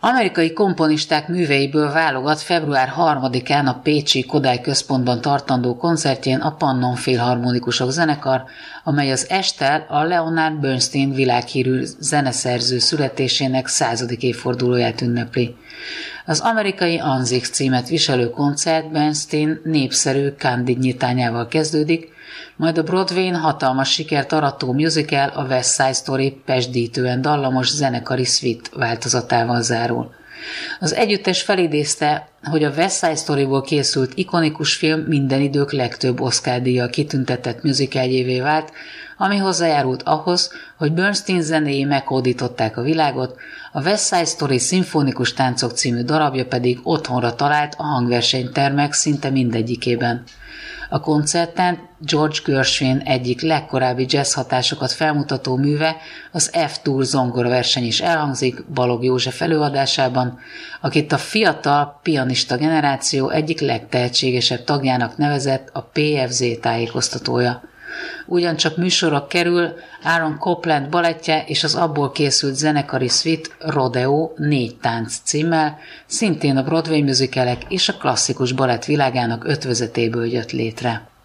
Amerikai komponisták műveiből válogat február 3-án a pécsi Kodály Központban tartandó koncertjén a Pannon Filharmonikusok zenekar, amely az esttel a Leonard Bernstein világhírű zeneszerző születésének 100. évfordulóját ünnepli. Az amerikai Anzix címet viselő koncert Bernstein népszerű Candide nyitányával kezdődik, majd a Broadwayn hatalmas sikert arató musical a West Side Story pezsdítően dallamos zenekari suite változatával zárul. Az együttes felidézte, hogy a West Side Storyból készült ikonikus film minden idők legtöbb Oscar-díjjal kitüntetett musicaljévé vált, ami hozzájárult ahhoz, hogy Bernstein zenéi meghódították a világot, a West Side Story szimfonikus táncok című darabja pedig otthonra talált a hangversenytermek szinte mindegyikében. A koncerten George Gershwin egyik legkorábbi jazz hatásokat felmutató műve, az F-Tour zongoraverseny is elhangzik Balogh József előadásában, akit a fiatal pianista generáció egyik legtehetségesebb tagjának nevezett a PFZ tájékoztatója. Ugyancsak műsorra kerül Aaron Copland balettje és az abból készült zenekari suite Rodeo 4 tánc címmel, szintén a Broadway musicalek és a klasszikus balett világának ötvözetéből jött létre.